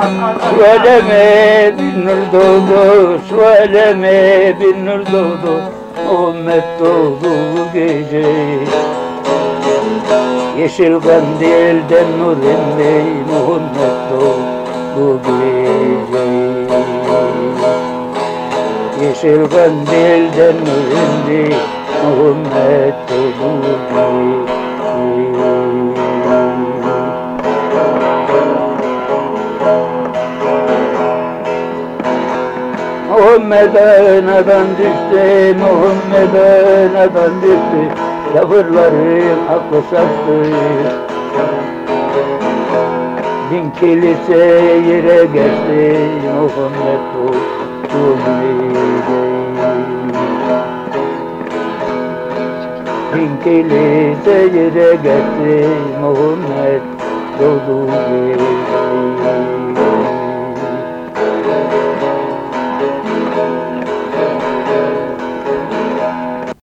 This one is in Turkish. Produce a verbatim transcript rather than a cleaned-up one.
Şu aleme bir nur doğdu, şu aleme bir nur doğdu, Muhammed doğdu bu gece. Yeşil kandilden nur indi, Muhammed doğdu bu gece. Yeşil kandilden nur indi, Muhammed doğdu bu gece. Muhammed anadan düştü, Muhammed anadan düştü, Kafirlerin aklı sattı. Bin kilise yere geçti, Muhammed doğdu gece. Bin kilise yere geçti, Muhammed doğdu gece.